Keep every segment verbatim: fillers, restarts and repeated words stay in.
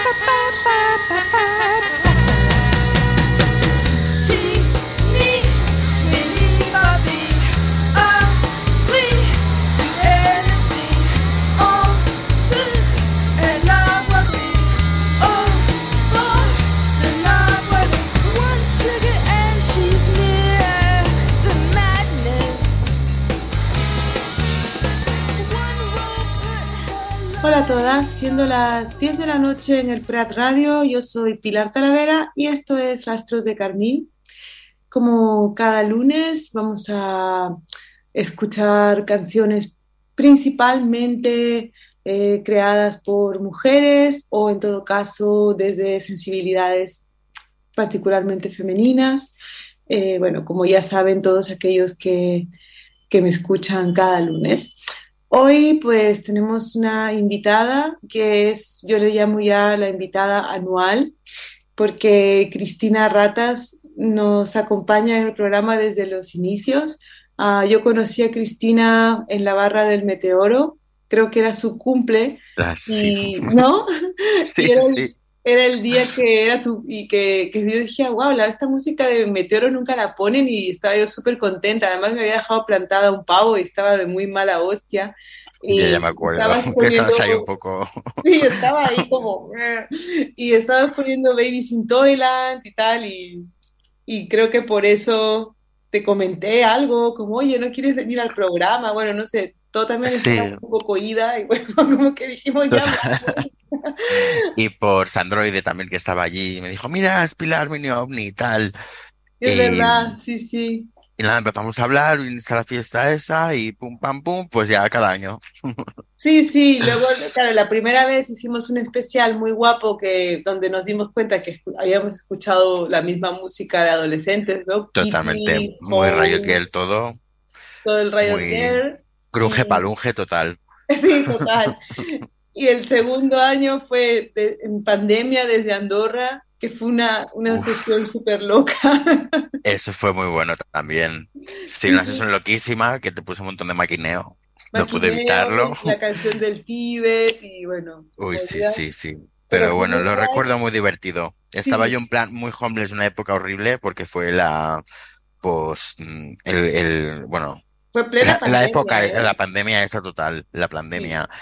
Hola a todas, siendo las diez de la noche en el Prat Radio, yo soy Pilar Talavera y esto es Rastros de Carmín. Como cada lunes vamos a escuchar canciones principalmente eh, creadas por mujeres o en todo caso desde sensibilidades particularmente femeninas. Eh, bueno, como ya saben todos aquellos que, que me escuchan cada lunes. Hoy pues tenemos una invitada que es, yo le llamo ya la invitada anual, porque Cristina Ratas nos acompaña en el programa desde los inicios. Uh, yo conocí a Cristina en la barra del Meteoro, creo que era su cumple, Ah, sí. y, ¿no? Sí, Y era el, sí. era el día que era tu, y que, que yo dije, wow, la, esta música de Meteoro nunca la ponen y estaba yo súper contenta. Además me había dejado plantada un pavo y estaba de muy mala hostia. Ya, ya Y me acuerdo estabas que poniendo, estabas ahí un poco. sí, estaba ahí como, y estabas poniendo Babies in Toyland y tal, y, y creo que por eso te comenté algo, como, oye, ¿no quieres venir al programa? Bueno, no sé, todo también estaba Sí, un poco coída y bueno, como que dijimos ya. total. Y por Sandroide también que estaba allí, me dijo, mira, es Pilar Mini OVNI y tal. Es Y, verdad, sí, sí. y nada, empezamos a hablar, viniste a la fiesta esa y pum, pam, pum, pues ya cada año. Sí, sí, luego, claro, la primera vez hicimos un especial muy guapo que, donde nos dimos cuenta que escu- habíamos escuchado la misma música de adolescentes, ¿no? Totalmente, Kitty, muy Riot Hole, Girl todo, todo el Riot muy Girl, grunge y palunge total. sí, total. Y el segundo año fue de- en pandemia desde Andorra, que fue una, una Uf, sesión súper loca. eso fue muy bueno también. Sí, una Sí, sesión loquísima que te puso un montón de maquineo. No pude maquineo evitarlo. y la canción del Tíbet y bueno, Uy, sí, movidas. sí, sí. Pero Pero fue bueno, muy lo guay. recuerdo muy divertido. Estaba yo Sí, en plan muy homeless, una época horrible, porque fue la, pues, mm, el, el, bueno, fue plena la, la pandemia, época, ¿eh? la pandemia esa total, la Sí. pandemia.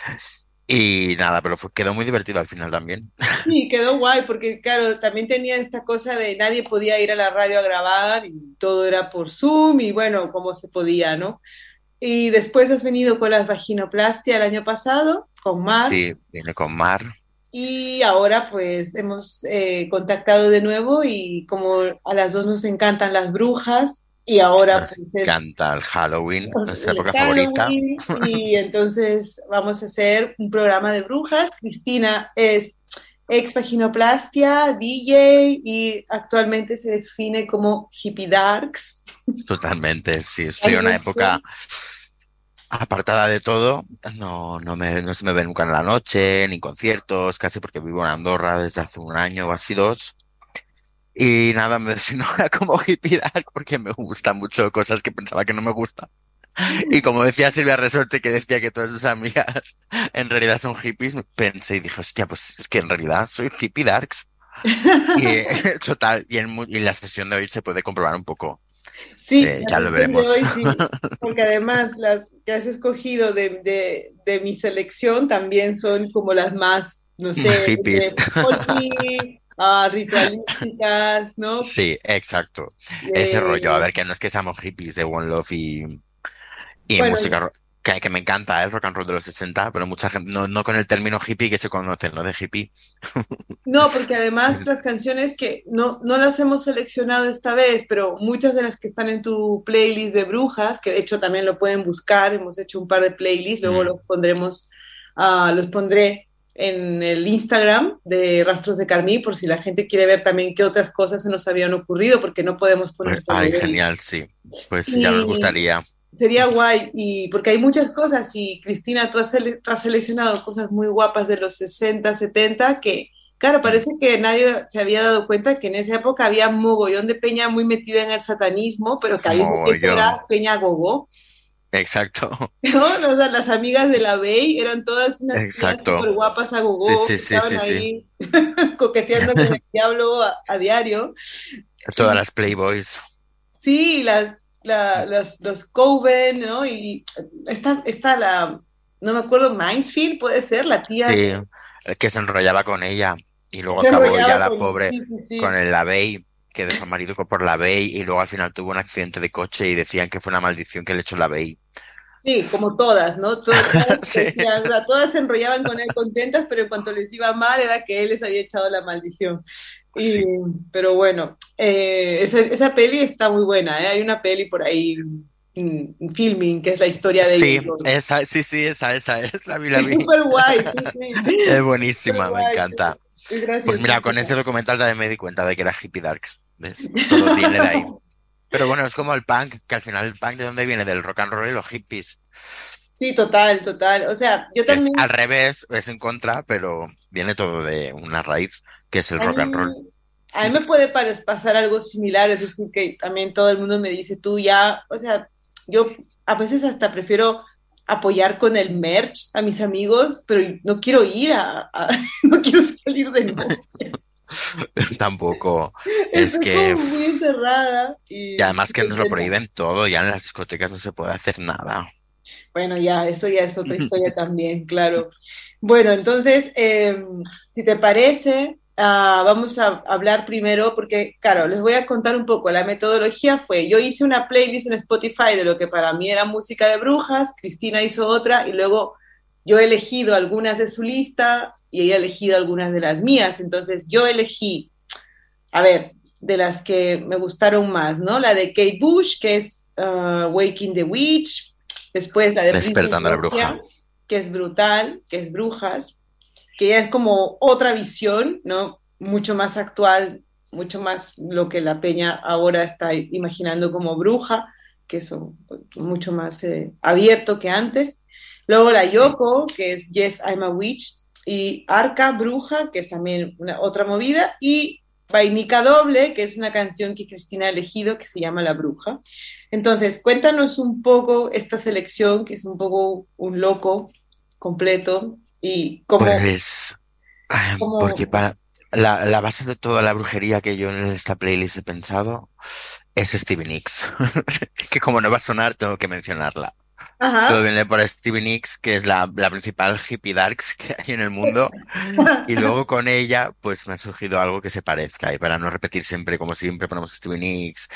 Y nada, pero fue, quedó muy divertido al final también. Sí, quedó guay porque, claro, también tenía esta cosa de nadie podía ir a la radio a grabar y todo era por Zoom y bueno, como se podía, ¿no? Y después has venido con las vaginoplastia el año pasado, con Mar, Sí, vine con Mar. y ahora pues hemos eh, contactado de nuevo y como a las dos nos encantan las brujas y ahora Nos pues es encanta el Halloween, pues, nuestra el época favorita. Halloween y entonces vamos a hacer un programa de brujas. Cristina es ex vaginoplastia, D J y actualmente se define como hippie darks. Totalmente, sí, estoy en Así una es época que, apartada de todo. No, no me, no se me ve nunca en la noche, ni conciertos, casi porque vivo en Andorra desde hace un año o así dos. Y nada, me defino ahora como hippie dark porque me gustan mucho cosas que pensaba que no me gustan. Y como decía Silvia Resorte, que decía que todas sus amigas en realidad son hippies, pensé y dije, hostia, pues es que en realidad soy hippie darks. Y eh, total, y en, mu- y en la sesión de hoy se puede comprobar un poco. sí, Eh, la ya lo sesión de veremos. hoy sí, porque además las que has escogido de, de, de mi selección también son como las más, no sé, Hippies. entre folky, ah, ritualísticas, ¿no? Sí, exacto. Ese rollo. A Eh, ver, que no es que seamos hippies de One Love y, y bueno, música ro- que, que me encanta, ¿eh? El rock and roll de los sesenta, pero mucha gente, no, no con el término hippie que se conoce, ¿no? De hippie. no, porque además las canciones que no, no las hemos seleccionado esta vez, pero muchas de las que están en tu playlist de brujas, que de hecho también lo pueden buscar, hemos hecho un par de playlists, luego Mm. los pondremos, ah, los pondré en el Instagram de Rastros de Carmí, por si la gente quiere ver también qué otras cosas se nos habían ocurrido, porque no podemos Pues, poner todo ay, hoy. genial, sí. Pues ya nos Y gustaría. sería guay, y porque hay muchas cosas, y Cristina, tú has, sele- tú has seleccionado cosas muy guapas de los sesenta setenta que, claro, Mm. parece que nadie se había dado cuenta que en esa época había mogollón de peña muy metida en el satanismo, pero que al mismo tiempo Mogollón. era peña gogo. exacto, ¿no? O sea, las amigas de la Bey eran todas unas tías exacto. súper guapas a Sí, gogó, sí, que sí, estaban sí, sí. ahí coqueteando con el diablo a, a diario. Todas Y las Playboys. sí, las, la, los, los Coven, ¿no? Y esta, esta la, no me acuerdo, Mansfield puede ser, la tía Sí, que el que se enrollaba con ella y luego se acabó ya enrollaba la con, pobre sí, sí, con sí. el Lavey, que dejó al marido por la Lavey y luego al final tuvo un accidente de coche y decían que fue una maldición que le echó la Lavey. Sí, como todas, ¿no? Todas, todas Sí, decían, o sea, todas se enrollaban con él contentas, pero en cuanto les iba mal era que él les había echado la maldición. Y, sí, pero bueno, eh, esa, esa peli está muy buena, ¿eh? Hay una peli por ahí, mm, filming, que es la historia de ellos sí, dos. esa, sí, sí, esa, esa es, la vi, la Es vi. súper guay, sí, sí. Es Súper buenísima, me guay, encanta. es Pues mira, con ese graciosísima. documental también me di cuenta de que era hippie darks. ¿Ves? Todo viene de ahí. Pero bueno, es como el punk, que al final el punk de dónde viene, del rock and roll y los hippies. Sí, total, total. O sea, yo Que es también, al revés, es en contra, pero viene todo de una raíz, que es el a rock and roll. mí, a mí me puede pare- pasar algo similar, es decir, que también todo el mundo me dice, tú ya, o sea, yo a veces hasta prefiero apoyar con el merch a mis amigos, pero no quiero ir a, a- no quiero salir de noche. Tampoco. Es Estoy que, como uf, muy encerrada y y además que nos lo contenta. prohíben todo, ya en las discotecas no se puede hacer nada. Bueno, ya, eso ya es otra historia también, claro. Bueno, entonces, eh, si te parece, ah, vamos a hablar primero, porque, claro, les voy a contar un poco. La metodología fue, yo hice una playlist en Spotify de lo que para mí era música de brujas, Cristina hizo otra, y luego yo he elegido algunas de su lista y ella ha elegido algunas de las mías. Entonces, yo elegí, a ver, de las que me gustaron más, ¿no? La de Kate Bush, que es uh, Waking the Witch, después la de Princess Despertando a la bruja. Nokia, que es brutal, que es Brujas, que ya es como otra visión, ¿no? Mucho más actual, mucho más lo que la peña ahora está imaginando como bruja, que es mucho más eh, abierto que antes. Luego la Sí. Yoko, que es Yes, I'm a Witch, y Arca Bruja, que es también una, otra movida, y Vainica Doble, que es una canción que Cristina ha elegido que se llama La Bruja. Entonces, cuéntanos un poco esta selección, que es un poco un loco completo, y cómo, Pues, ay, porque cómo para la, la base de toda la brujería que yo en esta playlist he pensado es Stevie Nicks. Que como no va a sonar, tengo que mencionarla. Todo ajá, viene por Stevie Nicks, que es la, la principal hippie darks que hay en el mundo. Y luego con ella, pues me ha surgido algo que se parezca. Y para no repetir siempre, como siempre, ponemos Stevie Nicks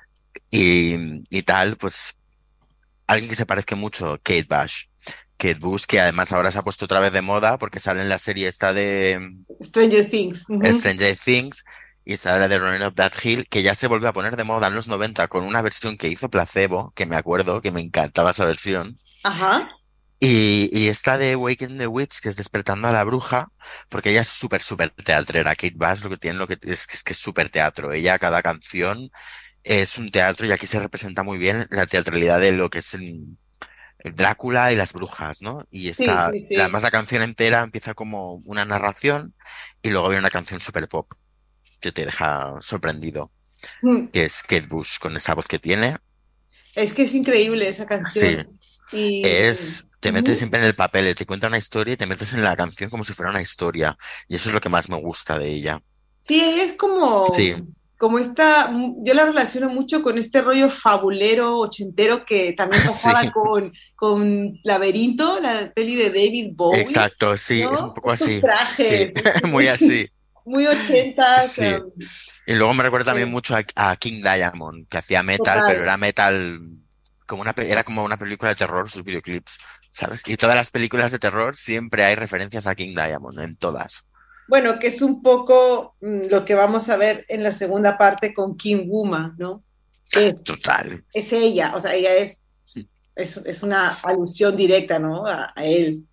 y, y tal, pues alguien que se parezca mucho, Kate Bush. Kate Bush, que además ahora se ha puesto otra vez de moda porque sale en la serie esta de Stranger Things. mm, Ujú. Stranger Things y sale la de Running Up That Hill, que ya se volvió a poner de moda en los noventa con una versión que hizo Placebo, que me acuerdo que me encantaba esa versión. Ajá. Y, y esta de Waking the Witch, que es Despertando a la Bruja, porque ella es súper, súper teatrera. Kate Bush lo que tiene lo que es, que es que es súper teatro. Ella, cada canción es un teatro y aquí se representa muy bien la teatralidad de lo que es el, el Drácula y las brujas, ¿no? Y Sí, está, sí, sí. además la canción entera empieza como una narración y luego viene una canción súper pop que te deja sorprendido, Mm. que es Kate Bush con esa voz que tiene. Es que es increíble esa Sí, canción. Y es, te metes ujú. siempre en el papel, te cuenta una historia y te metes en la canción como si fuera una historia. Y eso es lo que más me gusta de ella. Sí, es como, Sí, como esta, yo la relaciono mucho con este rollo fabulero ochentero que también pasaba sí, con, con Laberinto, la peli de David Bowie, exacto, sí, es un ¿no? poco Estos así. Sí, trajes, muy así, así. muy ochentas, Sí. um, Y luego me recuerda también eh, mucho a, a King Diamond, que hacía metal, pero total. era metal como una, pe- era como una película de terror, sus videoclips, ¿sabes? Y todas las películas de terror siempre hay referencias a King Diamond, en todas. Bueno, que es un poco mm, lo que vamos a ver en la segunda parte con Kim Wuma, ¿no? Que es, Total. es ella, o sea, ella es, es, es una alusión directa, ¿no? A, a él,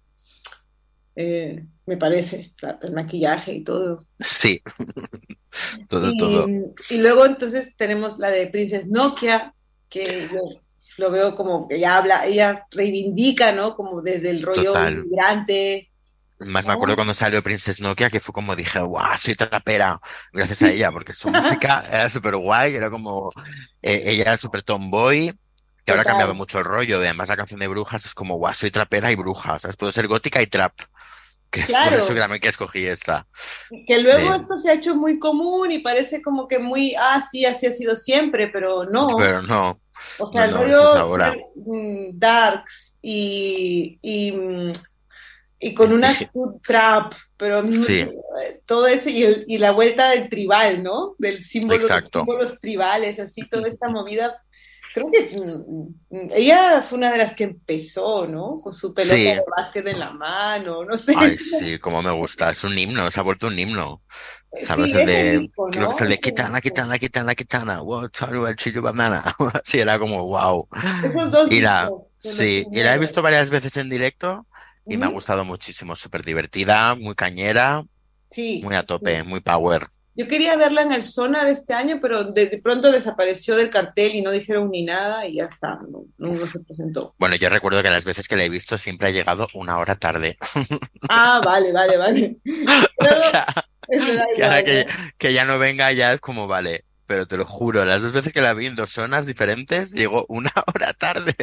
eh, me parece, la- el maquillaje y todo. Sí, todo, Y, todo. y luego entonces tenemos la de Princess Nokia, que yo lo veo como que ella habla, ella reivindica, ¿no? Como desde el rollo Total. inmigrante, Más me acuerdo ¿no? cuando salió Princess Nokia, que fue como dije, guau, soy trapera, gracias a ella, porque su música era súper guay, era como, eh, ella era súper tomboy, Que ahora ha cambiado total. mucho el rollo de además la canción de brujas es como, guau, soy trapera y bruja, ¿sabes? Puedo ser gótica y trap, que es por eso que Claro, también que escogí esta. que luego De, esto se ha hecho muy común y parece como que muy, ah, sí, así ha sido siempre, pero no. pero no, O sea, no, el no, eso es rollo ahora. ser mm, darks y, y, mm, y con una Inte- actitud trap, pero al mismo Sí, tiempo, eh, todo eso y, el- y la vuelta del tribal, ¿no? Del símbolo, los exacto. símbolos tribales, así, toda esta movida. Creo que mm, mm, ella fue una de las que empezó, ¿no? Con su pelota Sí, de básquet en la mano, no sé. ay, sí, como me gusta. Es un himno, se ha vuelto un himno. ¿Sabes? Sí, El es el de, disco, creo que es el ¿no? de Es el Kitana, disco. Kitana, Kitana, Kitana, wow, Charu, el Chiru Banana. Así era como, wow. Esos dos Y la, discos son los sí, y la he primeros. visto varias veces en directo y me ha Ujú. gustado muchísimo. Súper divertida, muy cañera, Sí, muy a sí, tope, sí. muy power. Yo quería verla en el Sonar este año, pero de, de pronto desapareció del cartel y no dijeron ni nada y ya está, no, no, no se presentó. Bueno, yo recuerdo que las veces que la he visto siempre ha llegado una hora tarde. Ah, vale, vale, vale. O Pero sea, es me da que ahora igual, que, ¿no? que ya no venga ya es como, vale. Pero te lo juro, las dos veces que la vi en dos zonas diferentes, llegó una hora tarde.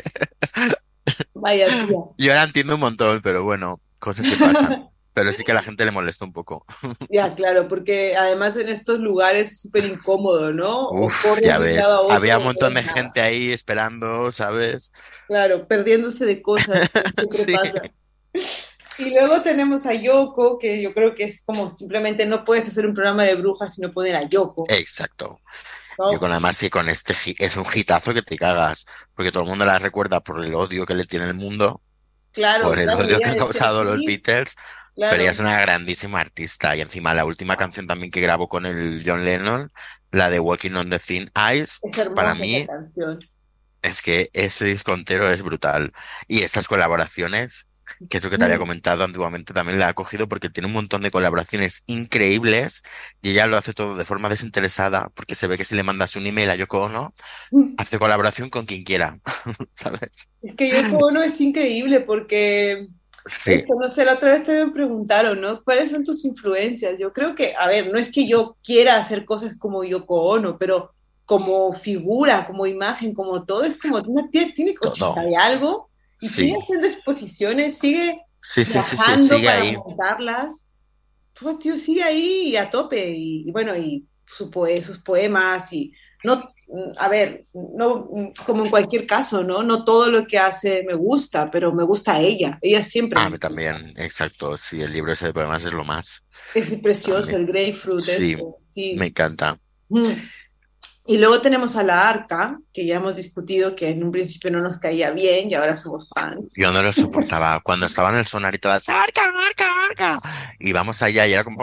Vaya tía. Y ahora entiendo un montón, pero bueno, cosas que pasan. Pero sí que a la gente le molesta un poco. Ya, claro, porque además en estos lugares es súper incómodo, ¿no? O Uf, corres ya de un lado ves. a Había otro un o montón de nada. gente ahí esperando, ¿sabes? Claro, perdiéndose de cosas, que siempre Sí, pasa. Y luego tenemos a Yoko, que yo creo que es como simplemente no puedes hacer un programa de brujas si no poner a Yoko, exacto. Yo ¿no? con además que con este hi- es un hitazo que te cagas, porque todo el mundo la recuerda por el odio que le tiene el mundo, por Claro, el claro, odio que ella han decía causado los sí, Beatles, pero ella es claro. una grandísima artista. Y encima la última canción también que grabó con el John Lennon, la de Walking on the Thin Ice, Es para hermosa esa mí canción. es que ese disco entero es brutal. Y estas colaboraciones, que es lo que te había Mm. comentado antiguamente, también la ha cogido porque tiene un montón de colaboraciones increíbles y ella lo hace todo de forma desinteresada, porque se ve que si le mandas un email a Yoko Ono, hace colaboración con quien quiera, ¿sabes? Es que Yoko Ono es increíble porque Sí, esto, no sé, la otra vez te me preguntaron, ¿no? ¿Cuáles son tus influencias? Yo creo que, a ver, no es que yo quiera hacer cosas como Yoko Ono, pero como figura, como imagen, como todo, es como una tía tiene ochenta todo. y algo y sigue Sí, haciendo exposiciones, sigue sí, sí, sí, sí, viajando sigue para ahí. montarlas. Pues, tío, sigue ahí a tope y, y bueno, y su poe- sus poemas y no, a ver, no, como en cualquier caso, ¿no? No todo lo que hace me gusta, pero me gusta ella, ella siempre Ah, a me mí gusta. también, exacto. Sí, el libro ese de poemas es lo más. Es precioso También. el grapefruit Sí, este, me sí. encanta. Mm. Y luego tenemos a la Arca, que ya hemos discutido que en un principio no nos caía bien y ahora somos fans. Yo no lo soportaba. Cuando estaba en el sonar y todas, ¡Arca, arca, arca! Y vamos allá y era como...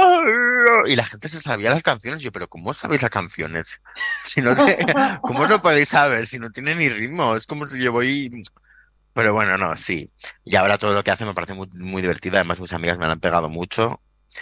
Y la gente se sabía las canciones. Yo, pero ¿cómo sabéis las canciones? Si no te... ¿Cómo os lo podéis saber si no tiene ni ritmo? Es como si yo voy... Pero bueno, no, sí. Y ahora todo lo que hace me parece muy, muy divertido. Además, mis amigas me lo han pegado mucho.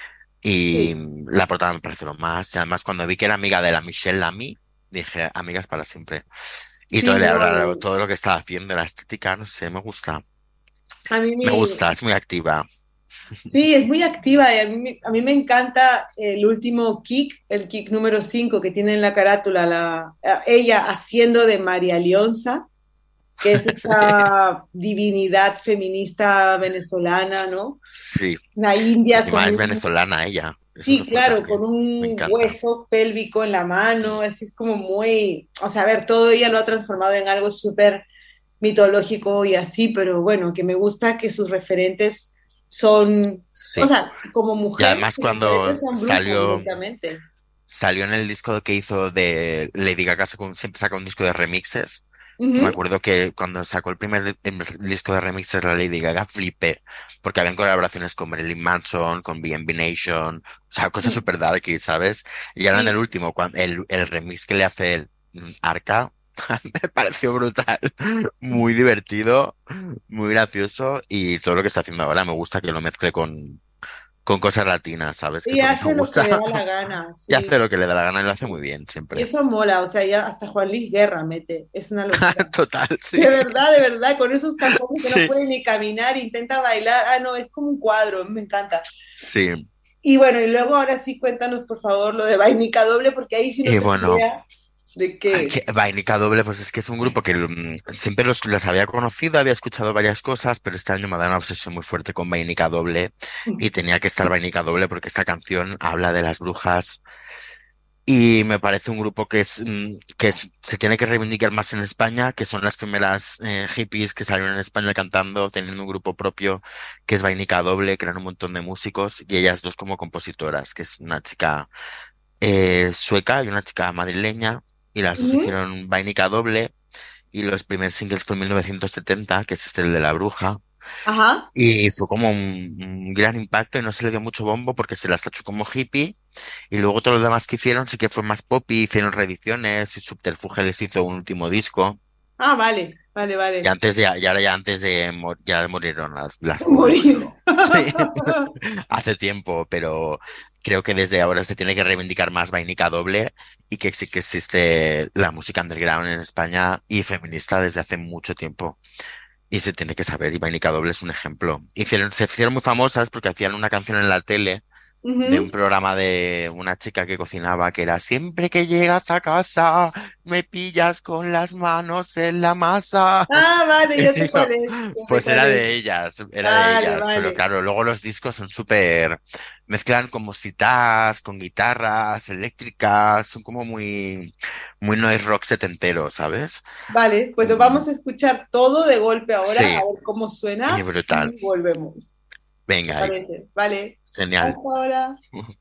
Y Sí, la portada me parece lo más. Y además, cuando vi que era amiga de la Michelle Lamy, dije, amigas para siempre. Y todo, sí, le- no, ahora, y todo lo que está haciendo, la estética, no sé, me gusta. a mí Me mi, gusta, es muy activa. sí, es muy activa y a mí, me- a mí me encanta el último kick, el kick número cinco que tiene en la carátula, la, a- ella haciendo de María Leonza, que es esta divinidad feminista venezolana, ¿no? Sí, Una india con encima es un, venezolana ella. Eso es sí, lo fuerte claro, con también. Me un encanta. hueso pélvico en la mano, Mm, así es como muy, o sea, a ver, todo ella lo ha transformado en algo súper mitológico y así, pero bueno, que me gusta que sus referentes son, o sí. sea, como Y mujer, además sus referentes cuando son brujas salió, directamente. salió en el disco que hizo de Lady Gaga, sacó- siempre saca un disco de remixes. Que me Ujú. acuerdo que cuando sacó el primer di- el disco de remixes de la Lady Gaga, flipé, porque habían colaboraciones con Marilyn Manson, con B N B Nation, o sea, cosas súper darky, ¿sabes? Y ahora en el Sí, último, cuando el, el remix que le hace el mm, Arca, me pareció brutal, muy divertido, muy gracioso, y todo lo que está haciendo ahora me gusta que lo mezcle con, con cosas latinas, ¿sabes? Que es y lo que me hace lo que gusta, le da la gana, y sí. hace lo que le da la gana y lo hace muy bien, Y siempre. eso mola, o sea, ya hasta Juan Luis Guerra mete, es una locura. Total, De sí, verdad, de verdad, con esos tapones que no sí, pueden ni caminar, intenta bailar, ah, no, es como un cuadro, me encanta. sí. Y bueno, y luego ahora sí cuéntanos por favor lo de Vainica Doble, porque ahí sí no Y tengo bueno. idea. ¿De Ay, qué? que Vainica Doble, pues es que es un grupo que mm, siempre los, los había conocido, había escuchado varias cosas, pero este año me ha dado una obsesión muy fuerte con Vainica Doble y tenía que estar Vainica Doble porque esta canción habla de las brujas y me parece un grupo que es mm, que es- se tiene que reivindicar más en España, que son las primeras eh, hippies que salieron en España cantando, teniendo un grupo propio que es Vainica Doble, que eran un montón de músicos y ellas dos como compositoras, que es una chica eh, sueca y una chica madrileña, y las dos Ujú. hicieron Vainica Doble, y los primeros singles fue en mil novecientos setenta, que es este el de La Bruja, Ajá. y fue como un, un gran impacto y no se le dio mucho bombo porque se las tachó como hippie, y luego todo lo demás que hicieron sí que fue más poppy, hicieron reediciones, y Subterfuge les hizo un último disco, Ah, vale, vale, y vale. antes de, y ahora ya antes de, mor- ya murieron las, las pobres. Morir. Sí, hace tiempo, pero creo que desde ahora se tiene que reivindicar más Vainica Doble y que sí que existe la música underground en España y feminista desde hace mucho tiempo. Y se tiene que saber, y Vainica Doble es un ejemplo. Hicieron, se hicieron muy famosas porque hacían una canción en la tele de un Ujú. programa de una chica que cocinaba que era siempre que llegas a casa me pillas con las manos en la masa. Ah, vale, Y ya sé digo, cuál es, ya sé pues cuál era es. de ellas, era de Vale, ellas, pero vale. claro, luego los discos son súper, mezclan como sitars con guitarras eléctricas, son como muy, muy noise rock setentero, ¿sabes? Vale, pues lo Mm, vamos a escuchar todo de golpe ahora, sí, a ver cómo y suena brutal. y volvemos. ¿Te Venga, y- parece? Vale. genial. Hasta ahora.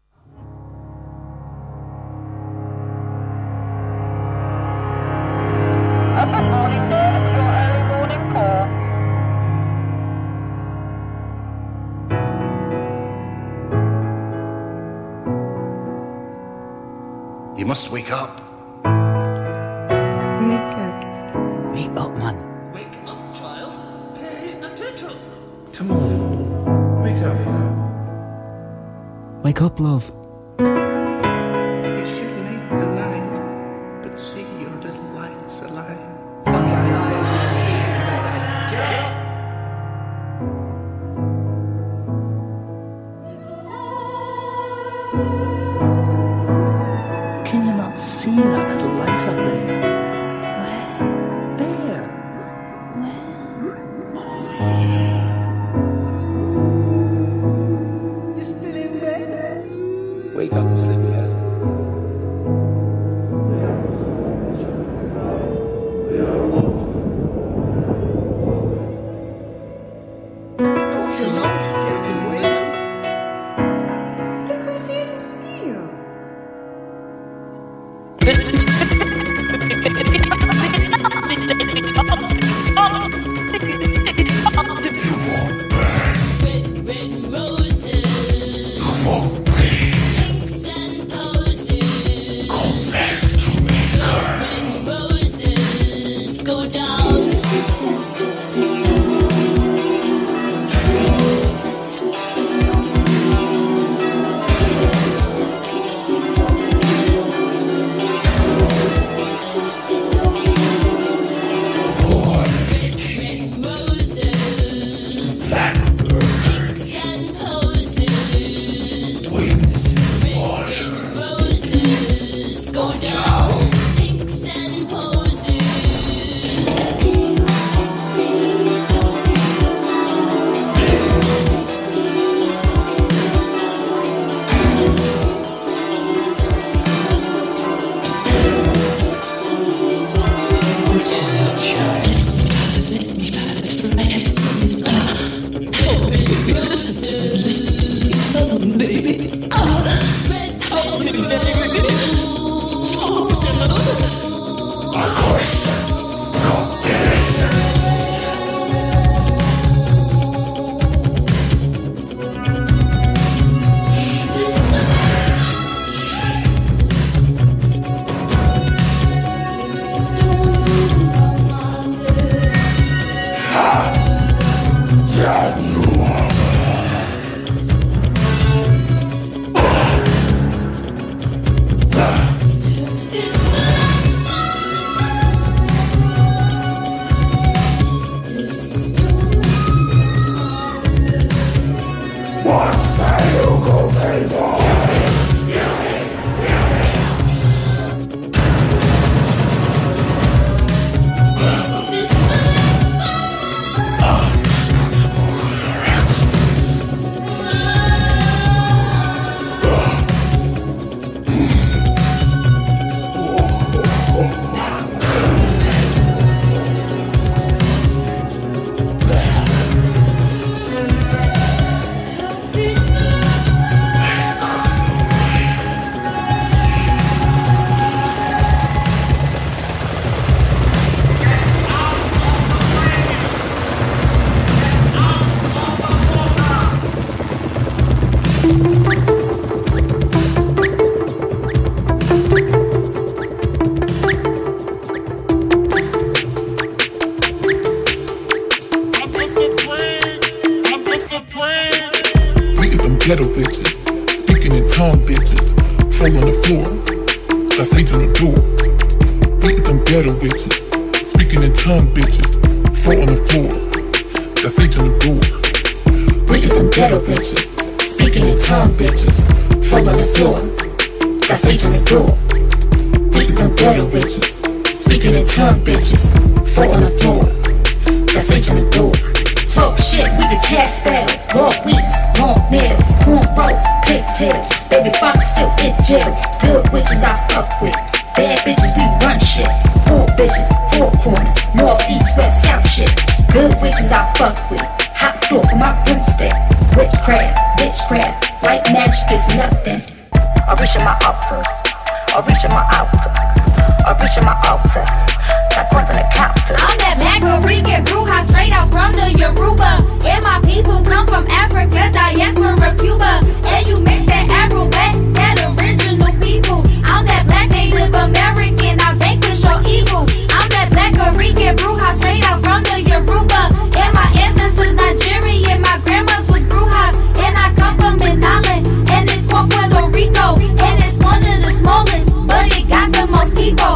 You must wake up. Wake up. Wake up, man. Wake up, child. Pay attention. Come on. Wake up. Wake up, love. They should make the night, but see your little lights alive. Can you not see that little light up there? There. You still in bed? Wake up, sleepyhead. Don't you know you've kept him waiting? Look who's here to see you. Red, red roses, pinks and posies. Confess to me, red roses go down. Red roses, pinks and posies. Red roses go down. Pinks and posies. Which is the child? tongue bitches. Fall on the floor, that's H on the door. Beat them ghetto bitches. Speaking in tongue bitches. Fall on the floor, that's H on the door. Beat them ghetto bitches. Speaking in tongue bitches. Fall on the floor, that's H on the door. Beat them ghetto bitches. Speaking in tongue bitches. Fall on the floor, that's H on the door. Talk shit, we the cast spell. Long weeds, long nails, cornrow, pigtails. Baby funk still in jail. Good witches I fuck with. Bad bitches we run shit. Four bitches, four corners. North, east, west, south shit. Good witches I fuck with. Hot door for my broomstick. Witchcraft, witchcraft. White magic is nothing. I reach in my altar. I reach in my altar. I reach in my altar. Got coins on the counter. I'm that black Rican bruja straight out from the Yoruba. And my people come from Africa, diaspora, Cuba. And you mix that Arawet, that original people. I'm that black Native American, I vanquish your evil. I'm that black Rican bruja straight out from the Yoruba. And my ancestors Nigerian, my grandmas was brujas. And I come from Island, and it's called Puerto Rico. And it's one of the smallest, but it got the most people.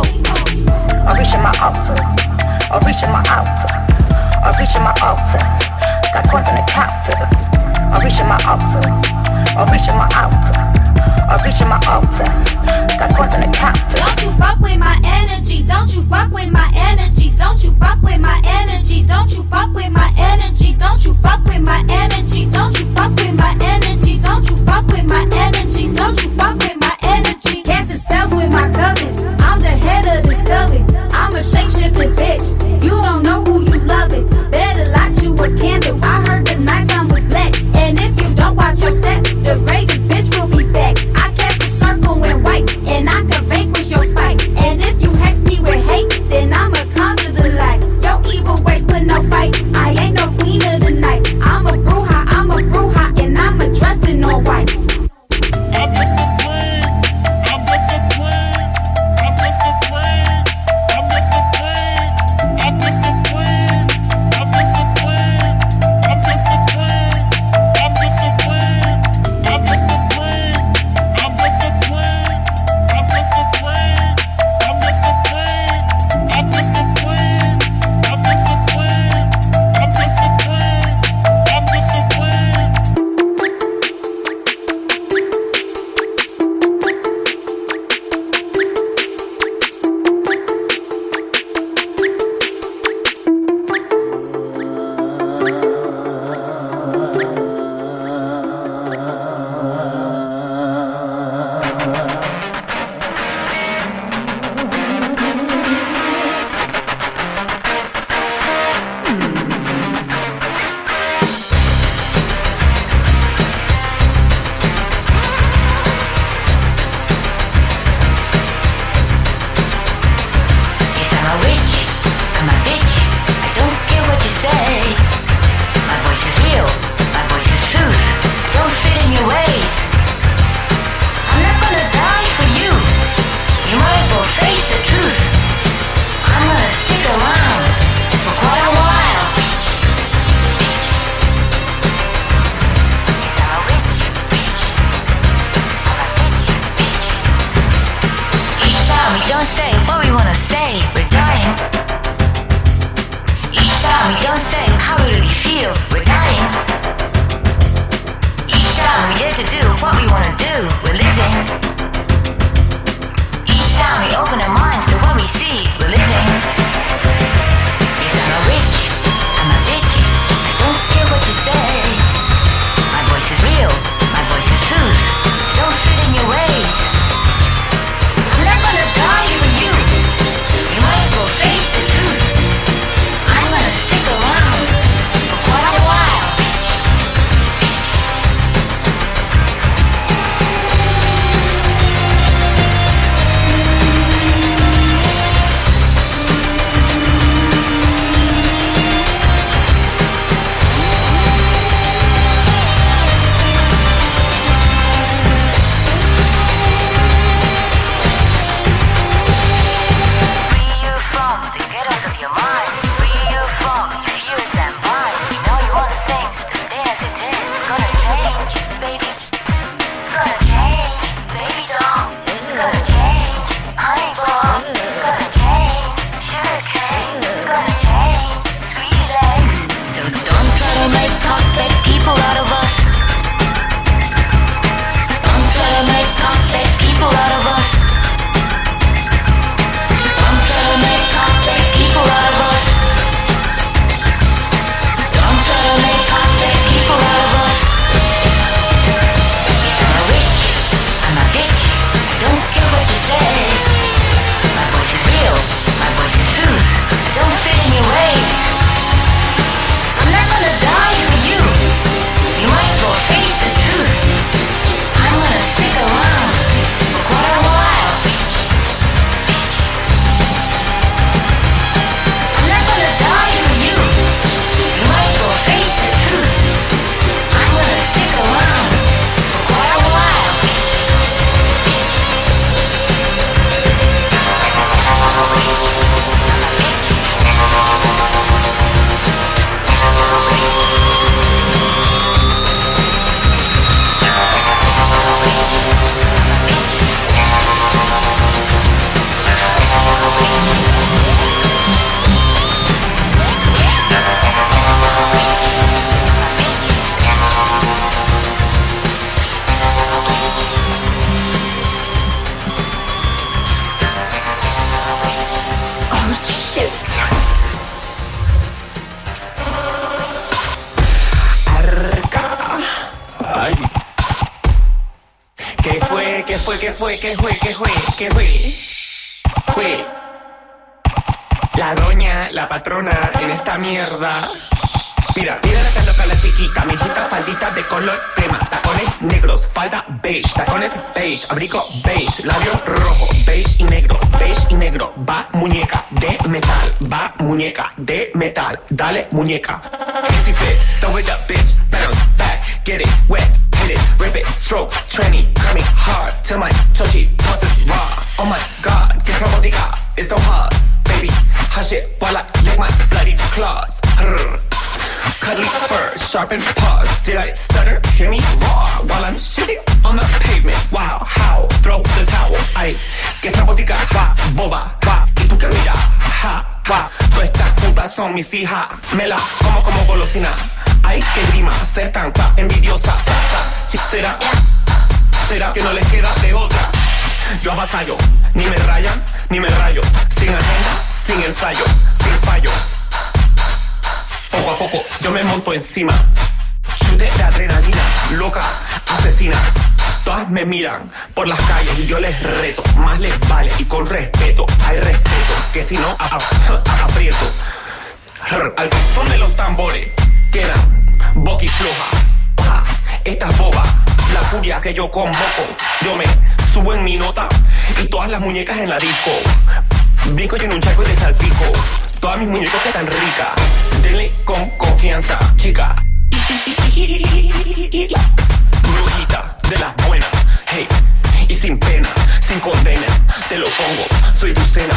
I reach in my altar. I reach in my altar. I reach in my altar. Got coins on the counter. I reach in my altar. I reach in my altar. I reach in my altar. Got coins on the counter. Don't you fuck with my energy. Don't you fuck with my energy. Don't you fuck with my energy. Don't you fuck with my energy. Don't you fuck with my energy. Don't you fuck with my energy. Don't you fuck with my energy. Don't you fuck with my energy. Casting spells with my cousins. I'm the head of this coven. I'm a shape-shifting bitch. You don't know who you loving. Better light you a candle. I heard the nighttime was black. And if you don't watch your step, the greatest bitch will be back. I cast a circle in white, and I can vanquish your spite. And if you hex me with hate, then I'ma conjure the light. Your evil ways put no fight. I ain't no queen of the night. I'm a bruja, I'm a bruja, and I'm a dressing all white. I'm disciplined. I'm disciplined. I'm disciplined. I'm disciplined. I'm disciplined. I'm disciplined. I'm disciplined. I'm disciplined. I'm disciplined. I'm disciplined. I'm disciplined. I'm disciplined. I'm disciplined. I'm disciplined. I'm disciplined. I'm disciplined. Yes, I'm a witch, I'm a bitch, I don't care what you say. My voice is real, my voice is truth, I don't fit in your ways. I'm not gonna die for you, you might as well face the truth. I'm gonna stick around for quite a while. Bitch, bitch. Yes, I'm a witch, bitch, I'm a bitch, bitch. Each time we don't say what we wanna say, we're dying. Each time we don't say how we really feel, we're dying. Each time we dare to do what we wanna do, we're living. Each time we open our minds to what we see, we're living. Yes, I'm a witch, I'm a bitch, I don't care what you say. My voice is real, my voice is truth, I don't fit in your ways. I'm not gonna die for you. You might as well face the truth. I'm gonna stick around for quite a while, bitch. Bitch. fue, qué fue, qué fue, qué fue, qué fue, qué fue? Fue la doña, la patrona en esta mierda. Mira, mira la tan loca la chiquita, mijita, faldita de color crema, tacones negros, falda beige, tacones beige, abrigo beige, labios rojo, beige y negro, beige y negro, va muñeca de metal, va muñeca de metal, dale muñeca. Easy fit, throw it up bitch, bounce back, get it wet, hit it, rip it, stroke, tranny, coming hard, till my chochi, pulses raw, oh my god, que robótica, it's so hard, baby, hush it while I lick my bloody claws. Rrr. Cuddly fur, sharpened paws. Did I stutter? Hear me roar while I'm shitting on the pavement. Wow, how? Throw the towel. Ay, que esta botica va, boba, va. Y tú que mira, ja, va. Todas estas putas son mis hijas. Me la como como golosina. Ay, que grima, ser tanta envidiosa. Sí, será, será que no les queda de otra. Yo avasallo, ni me rayan, ni me rayo. Sin agenda, sin ensayo, sin fallo. Poco a poco yo me monto encima. Chute de adrenalina, loca, asesina. Todas me miran por las calles y yo les reto. Más les vale y con respeto. Hay respeto, que si no a- a- aprieto. Al son de los tambores quedan boquifloja. Estas bobas, la furia que yo convoco. Yo me subo en mi nota y todas las muñecas en la disco. Brinco yo en un charco y de salpico. Todas mis muñecas que están ricas. Denle con confianza, chica. Brujita de las buenas, hey. Y sin pena, sin condena. Te lo pongo, soy tu cena.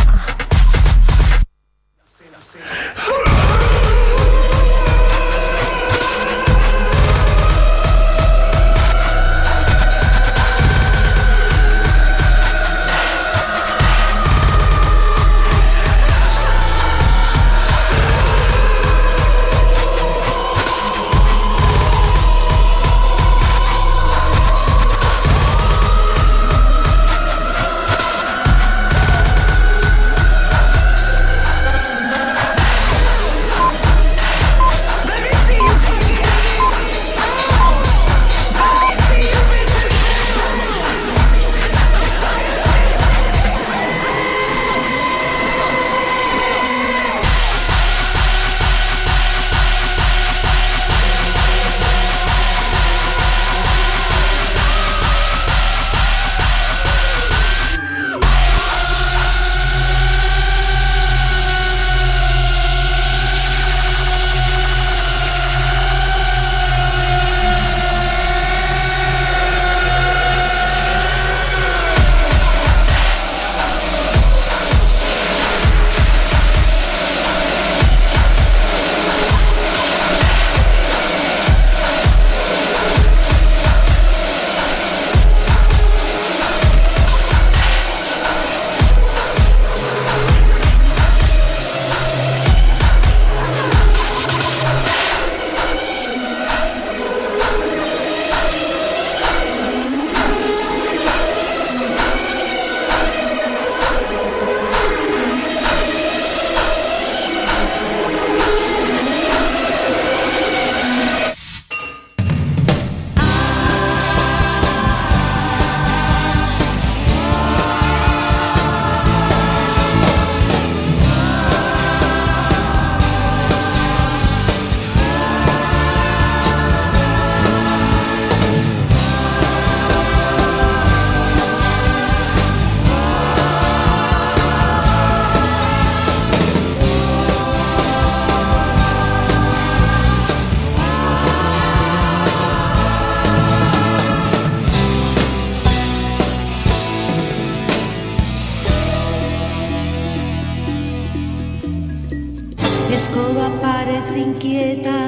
escoba parece inquieta,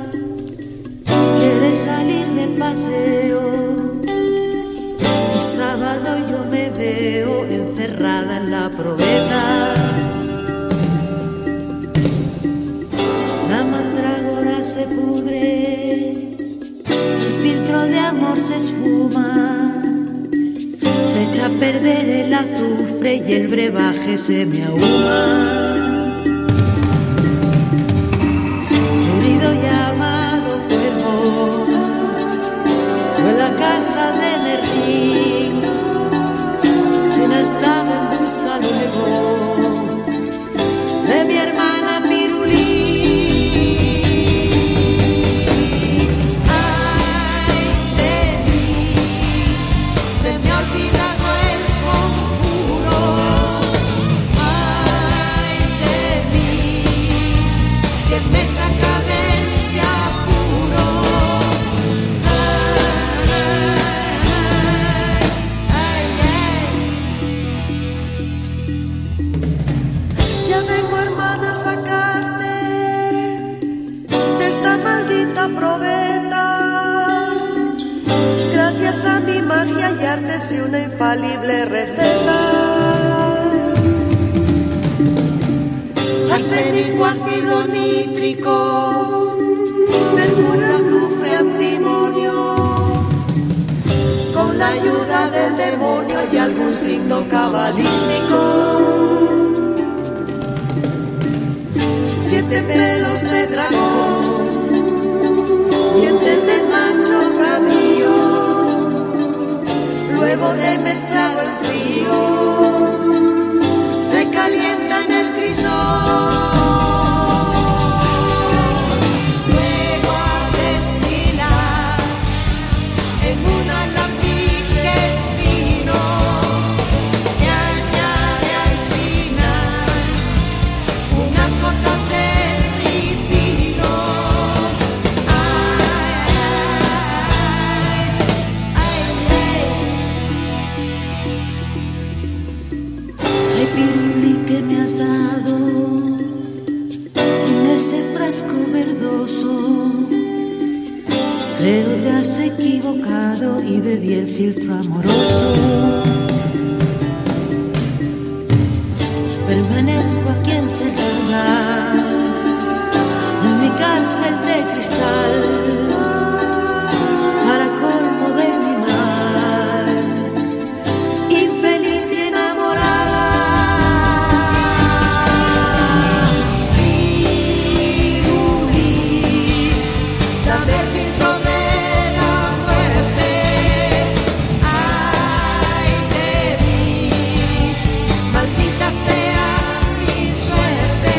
quiere salir de paseo. El sábado yo me veo encerrada en la probeta. La mandrágora se pudre, el filtro de amor se esfuma, se echa a perder el azufre y el brebaje se me ahuma. Casa de Merlín, verdes y una infalible receta. Arsénico, ácido nítrico, mercurio, azufre, antimonio, con la ayuda del demonio y algún signo cabalístico. Siete pelos de dragón, dientes de macho cabrío, luego de mezclado en frío, se calienta en el crisol. Luego a destilar en un alambique fino, se añade al final unas gotas de ricino. Ay, piruli, que me has dado en ese frasco verdoso. Creo te has equivocado y bebí el filtro amoroso. Permanezco aquí encerrada en mi cárcel de cristal, para colmo de mi mal, infeliz y enamorada. Piruli, dame el filtro de la muerte. Ay de mí, maldita sea mi suerte.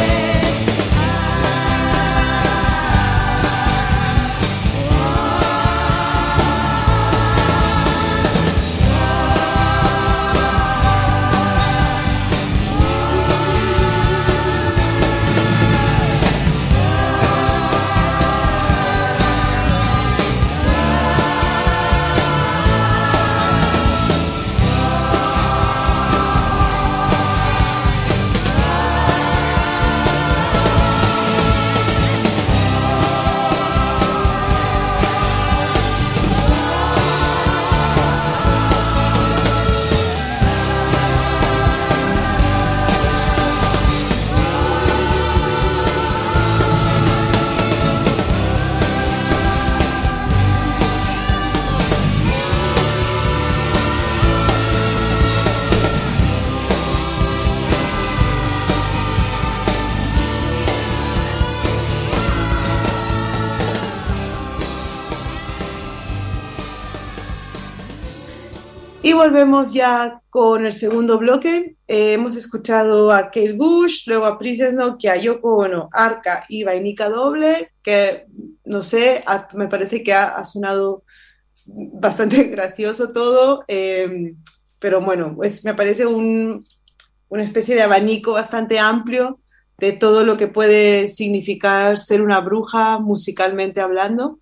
Y volvemos ya con el segundo bloque. Eh, hemos escuchado a Kate Bush, luego a Princess Nokia, Yoko Ono, Arca y Vainica Doble, que no sé, ha- me parece que ha, ha sonado bastante gracioso todo, eh, pero bueno, pues me parece un, una especie de abanico bastante amplio de todo lo que puede significar ser una bruja musicalmente hablando.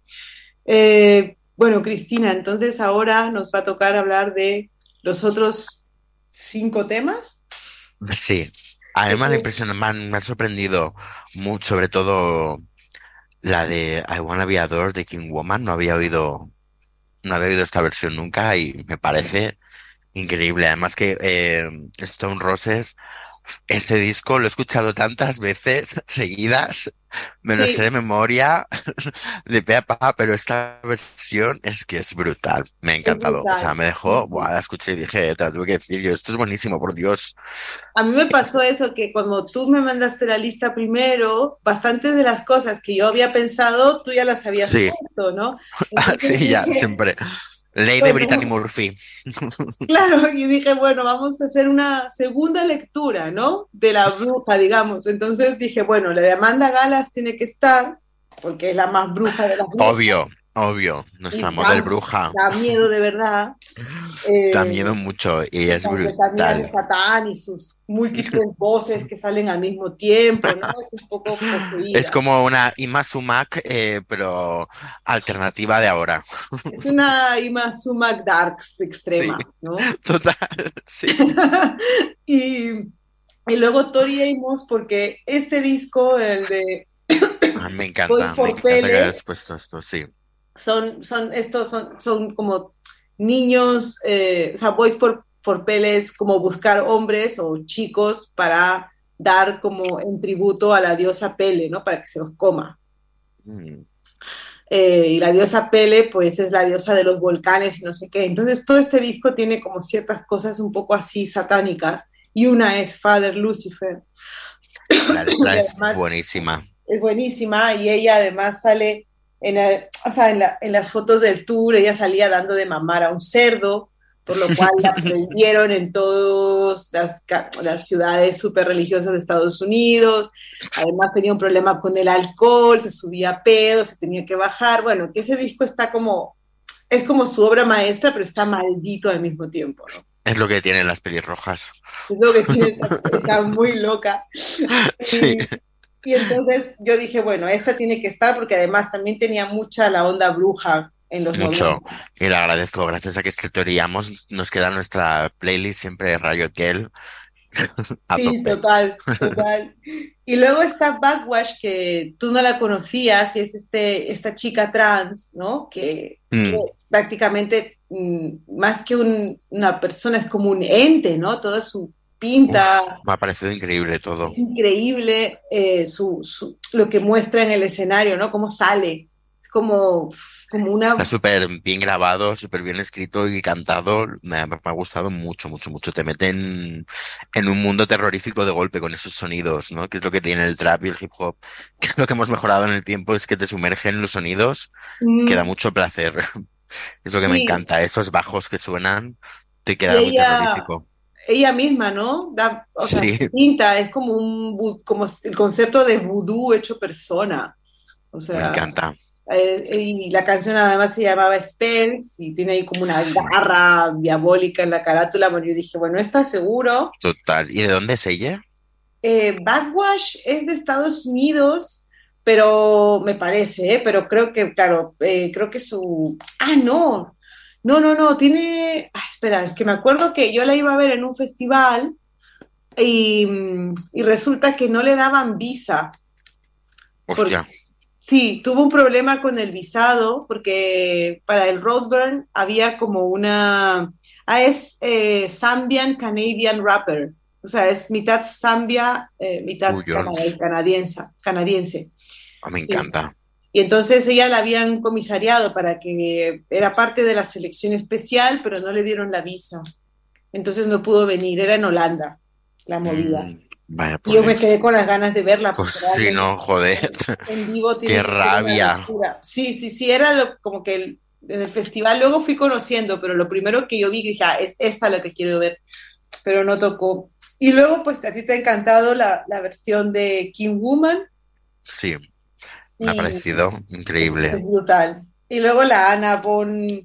Eh, bueno, Cristina, entonces ahora nos va a tocar hablar de los otros cinco temas. Sí, además la impresión me han, me han sorprendido mucho, sobre todo la de I Wanna Be Adored de King Woman. No había oído, no había oído esta versión nunca y me parece increíble. Además que eh, Stone Roses, ese disco lo he escuchado tantas veces seguidas, me lo sé Sí, de memoria, de pe a pa, pero esta versión es que es brutal. Me ha es encantado. O sea, brutal. me Sí, dejó, sí. buah, la escuché y dije, te la tuve que decir yo, esto es buenísimo, por Dios. A mí me pasó eso, que cuando tú me mandaste la lista primero, bastantes de las cosas que yo había pensado, tú ya las habías Sí, puesto, ¿no? Entonces sí, ya, dije, siempre. Ley de Brittany bueno, Murphy. claro, y dije, bueno, vamos a hacer una segunda lectura, ¿no? De la bruja, digamos. Entonces dije, bueno, la de Amanda Galas tiene que estar, porque es la más bruja de las brujas, Obvio, obvio. Nuestra y model da, bruja. da miedo de verdad. Da Eh, miedo mucho y es las letanías de brutal. Satán y sus múltiples voces que salen al mismo tiempo, ¿no? Es un poco Es poseída. como una Ima Sumac, eh, pero alternativa de ahora. Es una Ima Sumac Darks Sí, extrema, ¿no? total, sí. y, y luego Tori Amos, porque este disco, el de Ah, me Boy encanta, me for encanta que Pele, hayas puesto esto, sí. son, son, estos son, son como niños, eh, o sea, boys por, por peles, como buscar hombres o chicos para dar como en tributo a la diosa Pele, ¿no? Para que se los coma. Mm. Eh, y la diosa Pele, pues es la diosa de los volcanes y no sé qué. Entonces todo este disco tiene como ciertas cosas un poco así satánicas, y una es Father Lucifer. La letra es Además, buenísima. es buenísima, y ella además sale en, el- o sea, en, la- en las fotos del tour, ella salía dando de mamar a un cerdo, por lo cual la prohibieron en todas las, ca- las ciudades súper religiosas de Estados Unidos. Además tenía un problema con el alcohol, se subía a pedo, se tenía que bajar. Bueno, que ese disco está como, es como su obra maestra, pero está maldito al mismo tiempo, ¿no? Es lo que tienen las pelirrojas. Es lo que tiene, está muy loca. Sí. Y, y entonces yo dije, bueno, esta tiene que estar, porque además también tenía mucha la onda bruja en los Mucho. noventa. Y le agradezco, gracias a que teoríamos, nos queda nuestra playlist siempre de Riot Girl a Sí, tope. total, total. Y luego está Backwash, que tú no la conocías, y es este, esta chica trans, ¿no? Que, que Mm. prácticamente, mm, más que un- una persona, es como un ente, ¿no? Toda su pinta, Uf, me ha parecido increíble todo. es increíble, eh, su, su- lo que muestra en el escenario, ¿no? Cómo sale, como, como una... Está súper bien grabado, súper bien escrito y cantado. Me ha, me ha gustado mucho, mucho, mucho. Te mete en, en un mundo terrorífico de golpe con esos sonidos, ¿no? Que es lo que tiene el trap y el hip hop. Que lo que hemos mejorado en el tiempo es que te sumergen en los sonidos, que da Mm, mucho placer. Es lo que me sí, encanta. Esos bajos que suenan, te y queda muy ella... terrorífico. ella misma, ¿no? Da, o sea, Sí, pinta, es como un vu- como el concepto de vudú hecho persona. O me sea, encanta. eh, y la canción además se llamaba Spells y tiene ahí como una Sí, garra diabólica en la carátula. Bueno, yo dije, bueno, ¿está seguro? total. ¿Y de dónde es ella? Eh, Backwash es de Estados Unidos, pero me parece, ¿eh? Pero creo que, claro, eh, creo que su... Ah, no, no, no, no, tiene... Ah, espera, es que me acuerdo que yo la iba a ver en un festival. Y, y resulta que no le daban visa, porque Hostia, sí, tuvo un problema con el visado, porque para el Roadburn había como una, ah, es eh, Zambian Canadian rapper, o sea, es mitad Zambia, eh, mitad New cana- Jones. canadiense, canadiense. Ah, me Sí. encanta. Y entonces ella la habían comisariado para que era parte de la selección especial, pero no le dieron la visa. Entonces no pudo venir, era en Holanda la movida. Mm, vaya Y yo por me Dios. quedé con las ganas de verla, Pues porque sí, realmente no, joder. en vivo tiene Qué que ser una rabia. locura. Sí, sí, sí, era lo- como que el, en el festival luego fui conociendo, pero lo primero que yo vi, dije, ah, es esta la que quiero ver, pero no tocó. Y luego, pues a ti te ha encantado la, la versión de King Woman, Sí, me ha y parecido es, increíble. es brutal. Y luego la Anna von Uy,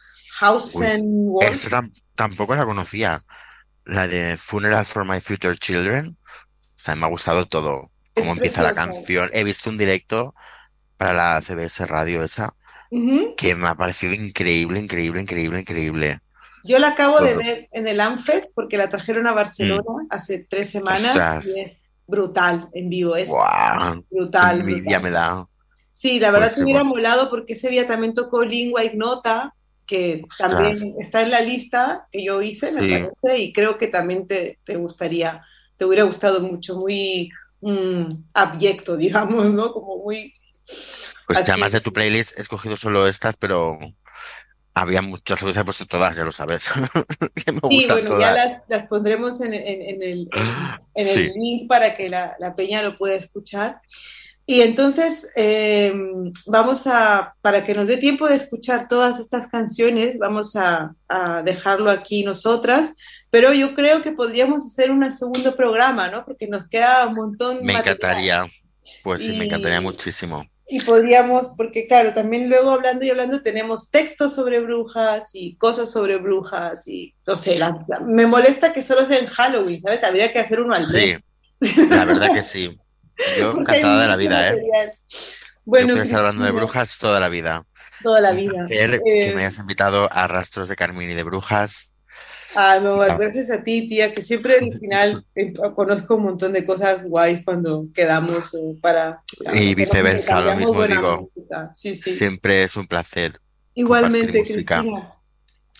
Hausenwolf. esta tam- tampoco la conocía. La de Funeral for My Future Children. O sea, me ha gustado todo. Es Cómo empieza la preciosa. canción. He visto un directo para la C B S Radio esa, Ujú. que me ha parecido increíble, increíble, increíble, increíble. Yo la acabo de Todo. ver en el Amfest porque la trajeron a Mm, Barcelona hace tres semanas ostras. y es brutal en vivo, es ¡Guau! Qué brutal, envidia brutal. me da. Sí, la verdad Pues te hubiera bueno, molado porque ese día también tocó Lingua Ignota, que ostras. también está en la lista que yo hice, me Sí, parece, y creo que también te, te gustaría, te hubiera gustado mucho, muy mm, abyecto, digamos, ¿no? Como muy pues así. además de tu playlist he escogido solo estas, pero había muchas, las he puesto todas, ya lo sabes. Que me Sí, gustan bueno, ya todas. las, las pondremos en, en- en el, en, en el Sí, link para que la, la peña lo pueda escuchar. Y entonces, eh, vamos a, para que nos dé tiempo de escuchar todas estas canciones, vamos a, a dejarlo aquí nosotras, pero yo creo que podríamos hacer un segundo programa, ¿no? Porque nos queda un montón de me material. encantaría. Pues sí, me encantaría Y, muchísimo. y podríamos, porque claro, también luego hablando y hablando tenemos textos sobre brujas y cosas sobre brujas y no sé, la- la- me molesta que solo sea en Halloween, ¿sabes? Habría que hacer uno al mes, Sí, la verdad que sí. Yo porque hay encantada de la mucho vida, ¿eh? material. Yo Bueno, quiero estar hablando de Cristina, brujas toda la vida. toda la Un vida. placer que me Eh, hayas invitado a Rastros de Carmín y de Brujas. ah, no, Ah, gracias a ti, tía, que siempre al final eh, conozco un montón de cosas guays cuando quedamos eh, para, para Y cuando nos viceversa, lo intercambiamos mismo buena digo. música. Sí, sí. Siempre es un placer compartir Igualmente, música. Cristina.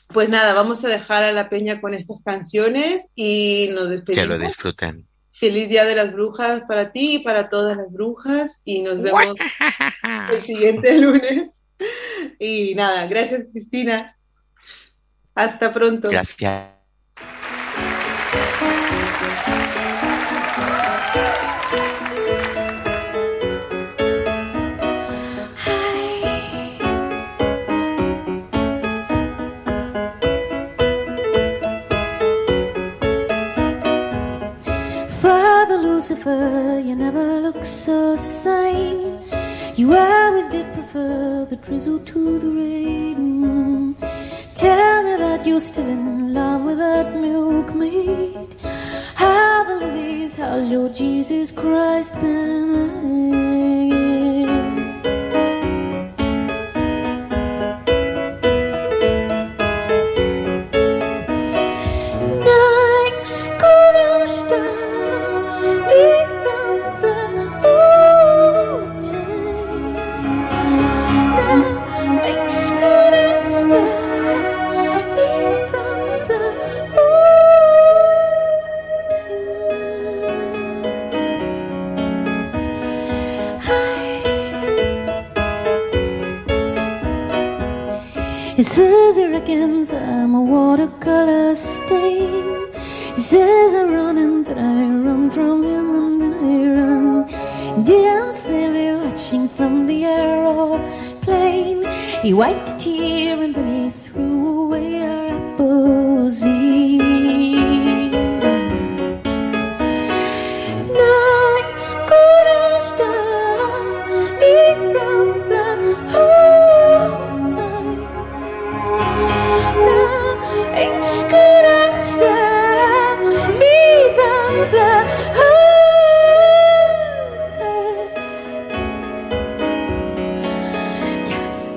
Pues nada, vamos a dejar a la peña con estas canciones y nos despedimos. Que lo disfruten. Feliz Día de las Brujas para ti y para todas las brujas y nos vemos el siguiente lunes. Y nada, gracias Cristina. Hasta pronto. Gracias. Father Lucifer, you never look so sane. You always did prefer the drizzle to the rain. Tell me that you're still in love with that milkmaid. How the Lizzies, how's your Jesus Christ been? He says he reckons I'm a watercolor stain. He says I'm running, that I run from him and then I run. Didn't see me watching from the aeroplane. He wiped a tear and then he threw away our apple seed. Nice couldn't stop me from flying. Hold tight. Nice couldn't stop me from flying. Hold tight. Yes.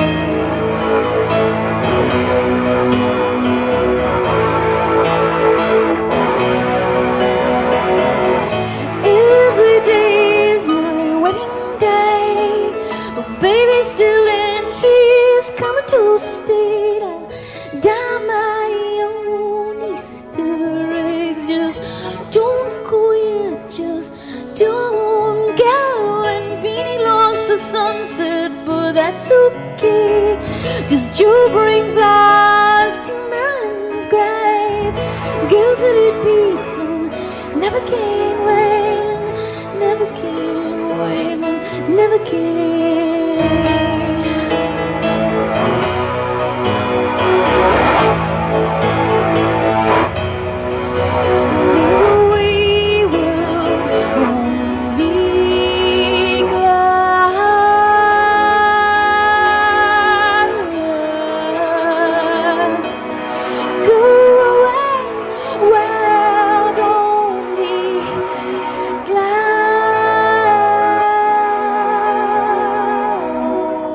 Every day is my wedding day, but baby's still in, he's coming to stay. I'll dye my own Easter eggs. Just don't go yet, just don't go. And Beanie lost the sunset, but that's okay. Just you bring flowers to Marilyn's grave. Girls that it beats and never can wait, never can wait, and never can. We will only glass. Go away, world only glass.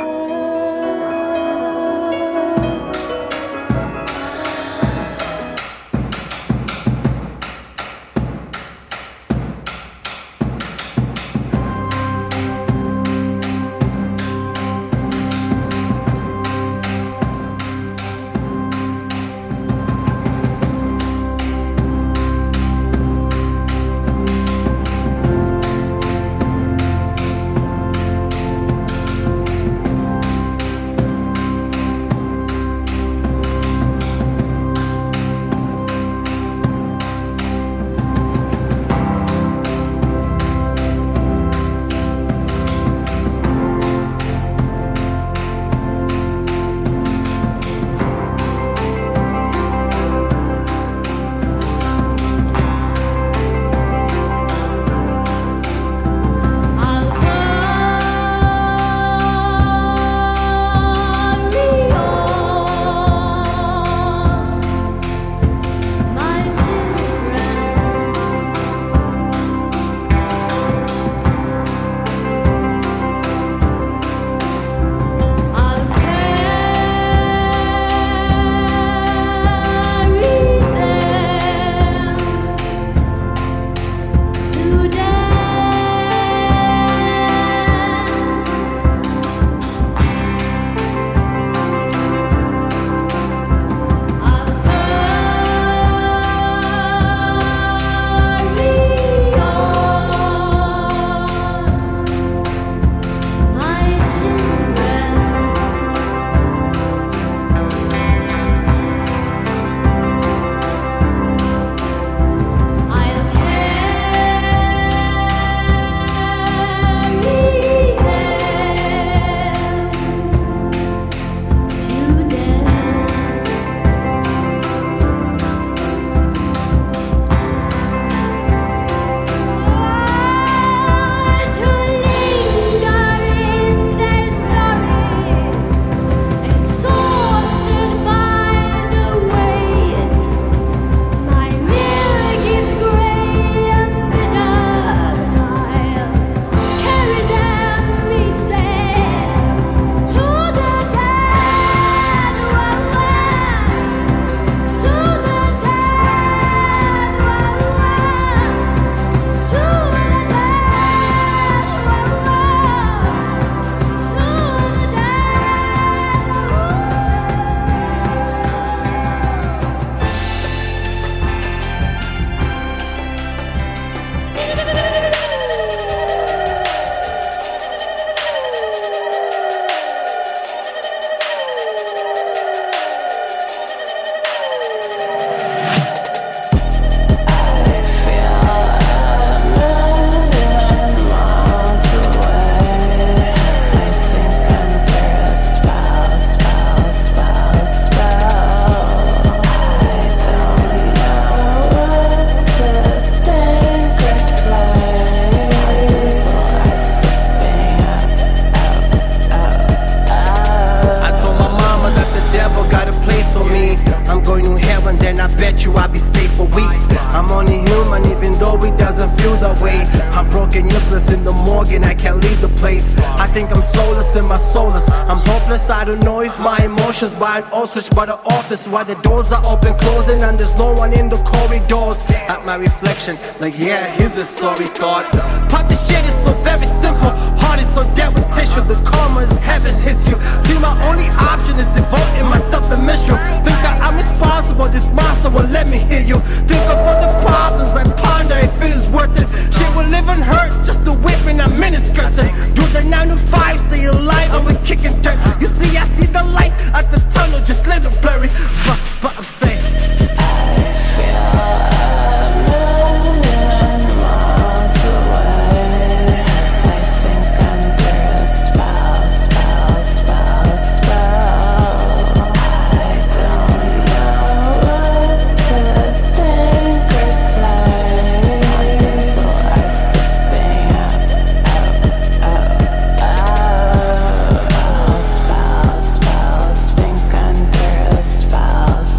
I bet you I'll be safe for weeks. I'm only human even though it doesn't feel that way. I'm broken, useless in the morgue and I can't leave the place. I think I'm soulless in my soulless. I'm hopeless, I don't know if my emotions buy an all switch by the office while the doors are open, closing and there's no one in the corridors. At my reflection, like yeah, here's a sorry thought. But this shit is so very simple. Heart is so dead with tissue. The karma is heaven hits you. See, my only option is devoting myself and minstrel. Think that I'm responsible, this monster will let me hear you. Think of all the problems I ponder if it is worth it. Shit will live and hurt just to whip in a miniskirt. Do the nine to five, stay alive, and we kicking dirt. You see, I see the light at the tunnel, just little blurry. But, but I'm saying Spells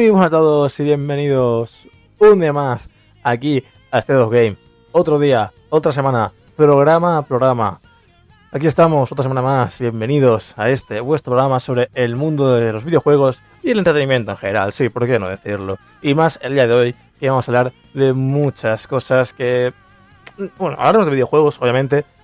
Muy buenas a todos y bienvenidos un día más aquí a State of Game. Otro día, otra semana, programa a programa. Aquí estamos otra semana más. Bienvenidos a este vuestro programa sobre el mundo de los videojuegos y el entretenimiento en general. Sí, ¿por qué no decirlo? Y más el día de hoy, que vamos a hablar de muchas cosas que... Bueno, hablaremos de videojuegos, obviamente,